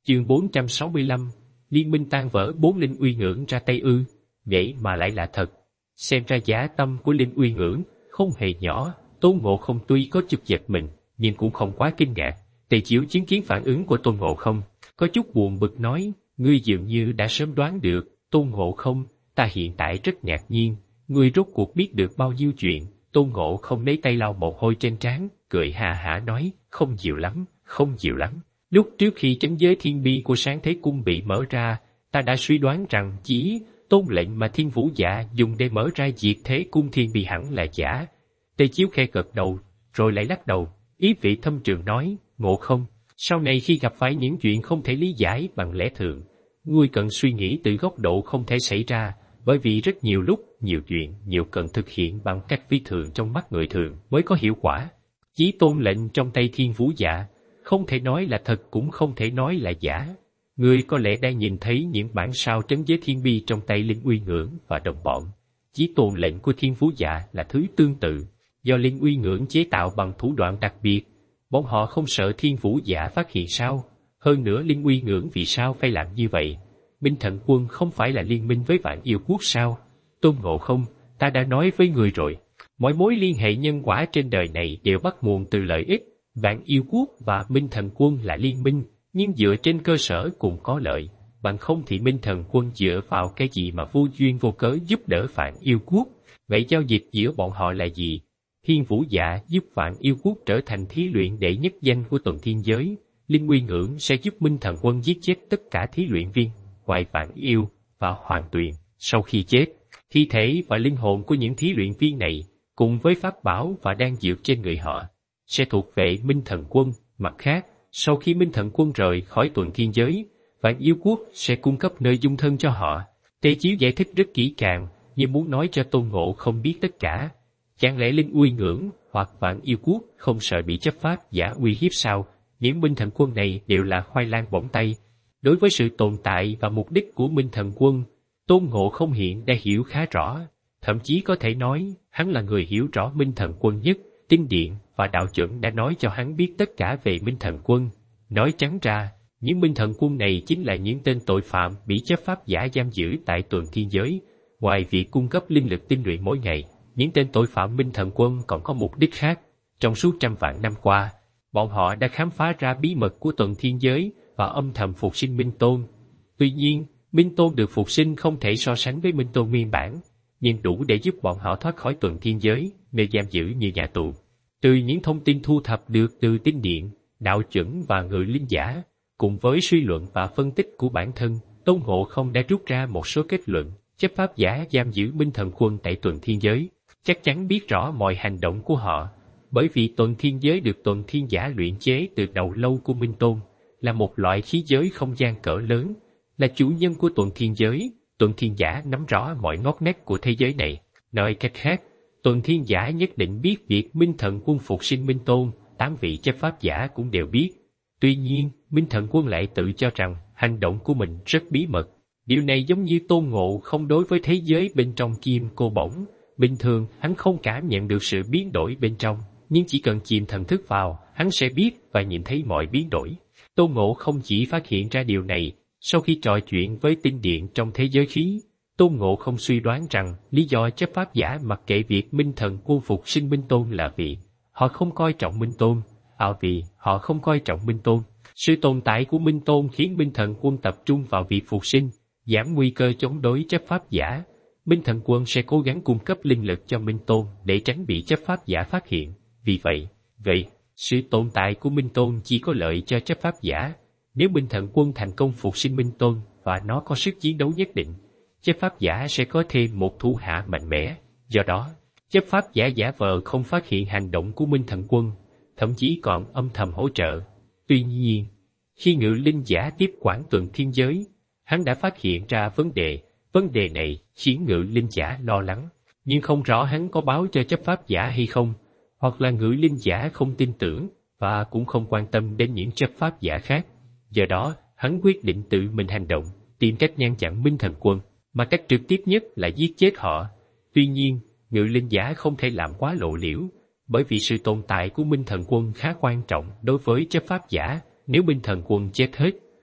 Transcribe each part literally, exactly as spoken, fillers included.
Chương bốn trăm sáu mươi lăm, Liên minh tan vỡ, bốn Linh Uy Ngưỡng ra tay ư? Vậy mà lại là thật. Xem ra dã tâm của Linh Uy Ngưỡng không hề nhỏ. Tôn Ngộ Không tuy có chút giật mình, nhưng cũng không quá kinh ngạc. Tề Chiếu chứng kiến phản ứng của Tôn Ngộ Không, có chút buồn bực nói, ngươi dường như đã sớm đoán được. Tôn Ngộ Không, ta hiện tại rất ngạc nhiên, ngươi rốt cuộc biết được bao nhiêu chuyện. Tôn Ngộ Không lấy tay lau mồ hôi trên trán, cười hà hả nói, không nhiều lắm, không nhiều lắm. Lúc trước khi trấn giới thiên bi của Sáng Thế Cung bị mở ra, ta đã suy đoán rằng chỉ tôn lệnh mà Thiên Vũ Dạ dùng để mở ra diệt thế cung thiên bi hẳn là giả. Tề Chiếu khẽ gật đầu, rồi lại lắc đầu, ý vị thâm trường nói, Ngộ Không, sau này khi gặp phải những chuyện không thể lý giải bằng lẽ thường, ngươi cần suy nghĩ từ góc độ không thể xảy ra, bởi vì rất nhiều lúc, nhiều chuyện, nhiều cần thực hiện bằng cách phi thường trong mắt người thường mới có hiệu quả. Chí tôn lệnh trong tay Thiên Vũ Dạ, không thể nói là thật cũng không thể nói là giả. Ngươi có lẽ đang nhìn thấy những bản sao trấn giới thiên bi trong tay Linh Uy Ngưỡng và đồng bọn. Chí tôn lệnh của Thiên Vũ Dạ là thứ tương tự, do Linh Uy Ngưỡng chế tạo bằng thủ đoạn đặc biệt. Bọn họ không sợ Thiên Vũ Dạ phát hiện sao? Hơn nữa Linh Uy Ngưỡng vì sao phải làm như vậy? Minh Thần Quân không phải là liên minh với Vạn Yêu Quốc sao? Tôn Ngộ Không, ta đã nói với người rồi, mọi mối liên hệ nhân quả trên đời này đều bắt nguồn từ lợi ích. Vạn Yêu Quốc và Minh Thần Quân là liên minh, nhưng dựa trên cơ sở cùng có lợi, bằng không thì Minh Thần Quân dựa vào cái gì mà vô duyên vô cớ giúp đỡ Vạn Yêu Quốc? Vậy giao dịch giữa bọn họ là gì? Thiên Vũ Dạ giúp Vạn Yêu Quốc trở thành thí luyện đệ nhất danh của tuần thiên giới, Linh Uy Ngưỡng sẽ giúp Minh Thần Quân giết chết tất cả thí luyện viên, ngoài Vạn Yêu và Hoàng Tuyền. Sau khi chết, thi thể và linh hồn của những thí luyện viên này, cùng với pháp bảo và đan dược trên người họ, sẽ thuộc về Minh Thần Quân. Mặt khác, sau khi Minh Thần Quân rời khỏi tuần thiên giới, Vạn Yêu Quốc sẽ cung cấp nơi dung thân cho họ. Tề Chiếu giải thích rất kỹ càng, như muốn nói cho Tôn Ngộ Không biết tất cả. Chẳng lẽ Linh Uy Ngưỡng hoặc Vạn Yêu Quốc không sợ bị chấp pháp giả uy hiếp sao? Những Minh Thần Quân này đều là khoai lang bỏng tay. Đối với sự tồn tại và mục đích của Minh Thần Quân, Tôn Ngộ Không hiện đã hiểu khá rõ. Thậm chí có thể nói, hắn là người hiểu rõ Minh Thần Quân nhất. Tinh Điện và Đạo Chuẩn đã nói cho hắn biết tất cả về Minh Thần Quân. Nói trắng ra, những Minh Thần Quân này chính là những tên tội phạm bị chấp pháp giả giam giữ tại tuần thiên giới. Ngoài việc cung cấp linh lực tinh luyện mỗi ngày, những tên tội phạm Minh Thần Quân còn có mục đích khác. Trong suốt trăm vạn năm qua, bọn họ đã khám phá ra bí mật của tuần thiên giới và âm thầm phục sinh Minh Tôn. Tuy nhiên, Minh Tôn được phục sinh không thể so sánh với Minh Tôn nguyên bản, nhưng đủ để giúp bọn họ thoát khỏi tuần thiên giới, nơi giam giữ như nhà tù. Từ những thông tin thu thập được từ Tinh Điện, Đạo Chuẩn và Ngự Linh Giả, cùng với suy luận và phân tích của bản thân, Tôn Ngộ Không đã rút ra một số kết luận. Chấp pháp giả giam giữ Minh Thần Quân tại tuần thiên giới chắc chắn biết rõ mọi hành động của họ, bởi vì tuần thiên giới được tuần thiên giả luyện chế từ đầu lâu của Minh Tôn, là một loại khí giới không gian cỡ lớn, là chủ nhân của tuần thiên giới. Tuần thiên giả nắm rõ mọi ngóc ngách của thế giới này. Nói cách khác, tuần thiên giả nhất định biết việc Minh Thần Quân phục sinh Minh Tôn, tám vị chấp pháp giả cũng đều biết. Tuy nhiên, Minh Thần Quân lại tự cho rằng hành động của mình rất bí mật. Điều này giống như Tôn Ngộ Không đối với thế giới bên trong kim cô bổng. Bình thường, hắn không cảm nhận được sự biến đổi bên trong, nhưng chỉ cần chìm thần thức vào, hắn sẽ biết và nhìn thấy mọi biến đổi. Tôn Ngộ Không chỉ phát hiện ra điều này sau khi trò chuyện với Tinh Điện trong thế giới khí. Tôn Ngộ Không suy đoán rằng lý do chấp pháp giả mặc kệ việc Minh Thần Quân phục sinh Minh Tôn là vì họ không coi trọng Minh Tôn. À vì họ không coi trọng Minh Tôn. Sự tồn tại của Minh Tôn khiến Minh Thần Quân tập trung vào việc phục sinh, giảm nguy cơ chống đối chấp pháp giả. Minh Thần Quân sẽ cố gắng cung cấp linh lực cho Minh Tôn để tránh bị chấp pháp giả phát hiện. Vì vậy, vậy, sự tồn tại của Minh Tôn chỉ có lợi cho chấp pháp giả. Nếu Minh Thần Quân thành công phục sinh Minh Tôn và nó có sức chiến đấu nhất định, chấp pháp giả sẽ có thêm một thủ hạ mạnh mẽ. Do đó, chấp pháp giả giả vờ không phát hiện hành động của Minh Thần Quân, thậm chí còn âm thầm hỗ trợ. Tuy nhiên, khi Ngự Linh Giả tiếp quản tuần thiên giới, hắn đã phát hiện ra vấn đề. Vấn đề này khiến Ngự Linh Giả lo lắng, nhưng không rõ hắn có báo cho chấp pháp giả hay không, hoặc là Ngự Linh Giả không tin tưởng và cũng không quan tâm đến những chấp pháp giả khác. Do đó, hắn quyết định tự mình hành động, tìm cách ngăn chặn Minh Thần Quân, mà cách trực tiếp nhất là giết chết họ. Tuy nhiên, Ngự Linh Giả không thể làm quá lộ liễu, bởi vì sự tồn tại của Minh Thần Quân khá quan trọng đối với chấp pháp giả. Nếu Minh Thần Quân chết hết,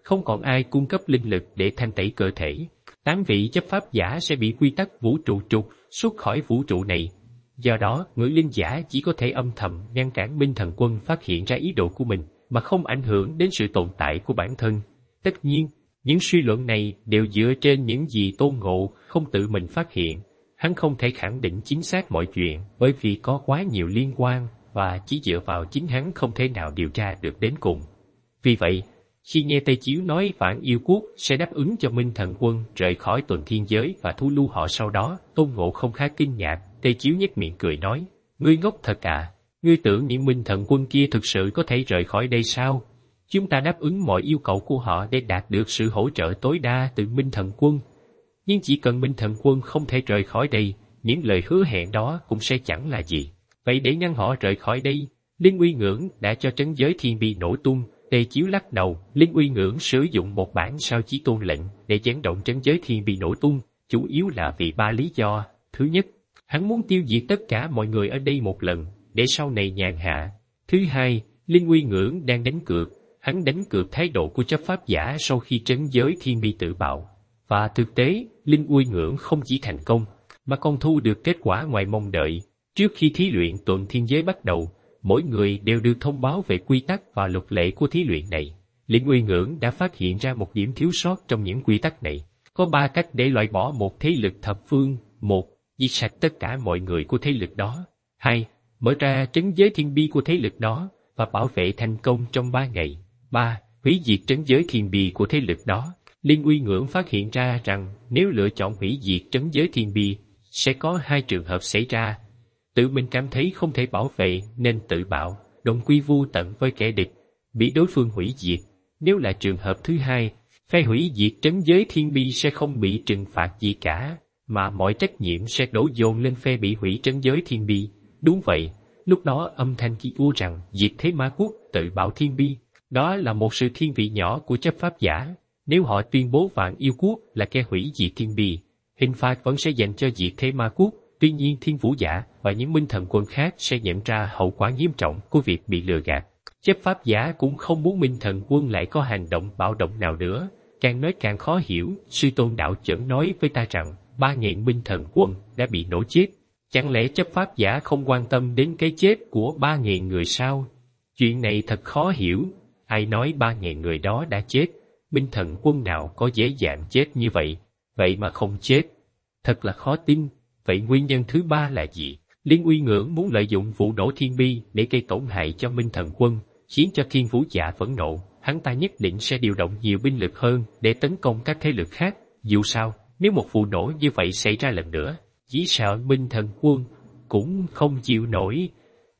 không còn ai cung cấp linh lực để thanh tẩy cơ thể. Tám vị chấp pháp giả sẽ bị quy tắc vũ trụ trục xuất khỏi vũ trụ này. Do đó, ngự linh giả chỉ có thể âm thầm ngăn cản Minh Thần Quân phát hiện ra ý đồ của mình, mà không ảnh hưởng đến sự tồn tại của bản thân. Tất nhiên, những suy luận này đều dựa trên những gì Tôn Ngộ không tự mình phát hiện. Hắn không thể khẳng định chính xác mọi chuyện, bởi vì có quá nhiều liên quan, và chỉ dựa vào chính hắn không thể nào điều tra được đến cùng. Vì vậy, khi nghe Tây Chiếu nói Vạn Yêu Quốc sẽ đáp ứng cho Minh Thần Quân rời khỏi tuần thiên giới và thu lưu họ sau đó, Tôn Ngộ không khá kinh ngạc. Tây Chiếu nhếch miệng cười nói, ngươi ngốc thật à, ngươi tưởng những Minh Thần Quân kia thực sự có thể rời khỏi đây sao? Chúng ta đáp ứng mọi yêu cầu của họ để đạt được sự hỗ trợ tối đa từ Minh Thần Quân. Nhưng chỉ cần Minh Thần Quân không thể rời khỏi đây, những lời hứa hẹn đó cũng sẽ chẳng là gì. Vậy để ngăn họ rời khỏi đây, Liên Uy Ngưỡng đã cho trấn giới thiên bi nổ tung. Tề Chiếu lắc đầu, Liên Uy Ngưỡng sử dụng một bản sao chí tôn lệnh để gián động trấn giới thiên bi nổ tung, chủ yếu là vì ba lý do. Thứ nhất, hắn muốn tiêu diệt tất cả mọi người ở đây một lần, để sau này nhàn hạ. Thứ hai, Liên Uy Ngưỡng đang đánh cược, hắn đánh cược thái độ của chấp pháp giả sau khi trấn giới thiên bi tự bạo. Và thực tế, Liên Uy Ngưỡng không chỉ thành công, mà còn thu được kết quả ngoài mong đợi. Trước khi thí luyện tuần thiên giới bắt đầu, mỗi người đều được thông báo về quy tắc và luật lệ của thí luyện này. Liên Uy Ngưỡng đã phát hiện ra một điểm thiếu sót trong những quy tắc này. Có ba cách để loại bỏ một thế lực thập phương. Một, diệt sạch tất cả mọi người của thế lực đó. Hai, mở ra trấn giới thiên bi của thế lực đó và bảo vệ thành công trong ba ngày. Ba, hủy diệt trấn giới thiên bi của thế lực đó. Liên Uy Ngưỡng phát hiện ra rằng nếu lựa chọn hủy diệt trấn giới thiên bi, sẽ có hai trường hợp xảy ra. Tự mình cảm thấy không thể bảo vệ nên tự bạo, đồng quy vu tận với kẻ địch, bị đối phương hủy diệt. Nếu là trường hợp thứ hai, phe hủy diệt trấn giới thiên bi sẽ không bị trừng phạt gì cả, mà mọi trách nhiệm sẽ đổ dồn lên phe bị hủy trấn giới thiên bi. Đúng vậy, lúc đó âm thanh chi u rằng diệt thế ma quốc tự bạo thiên bi, đó là một sự thiên vị nhỏ của chấp pháp giả. Nếu họ tuyên bố Vạn Yêu Quốc là kẻ hủy diệt thiên bi, hình phạt vẫn sẽ dành cho diệt thế ma quốc. Tuy nhiên Thiên Vũ Giả và những Minh Thần Quân khác sẽ nhận ra hậu quả nghiêm trọng của việc bị lừa gạt. Chấp pháp giả cũng không muốn Minh Thần Quân lại có hành động bạo động nào nữa. Càng nói càng khó hiểu, Sư Tôn Đạo Chẩn nói với ta rằng ba ngàn Minh Thần Quân đã bị nổ chết. Chẳng lẽ chấp pháp giả không quan tâm đến cái chết của ba ngàn người sao? Chuyện này thật khó hiểu. Ai nói ba ngàn người đó đã chết? Minh Thần Quân nào có dễ dàng chết như vậy? Vậy mà không chết. Thật là khó tin. Vậy nguyên nhân thứ ba là gì? Liên Uy Ngưỡng muốn lợi dụng vụ nổ thiên bi để gây tổn hại cho Minh Thần Quân, khiến cho Thiên Vũ Giả phẫn nộ. Hắn ta nhất định sẽ điều động nhiều binh lực hơn để tấn công các thế lực khác. Dù sao, nếu một vụ nổ như vậy xảy ra lần nữa, chỉ sợ Minh Thần Quân cũng không chịu nổi.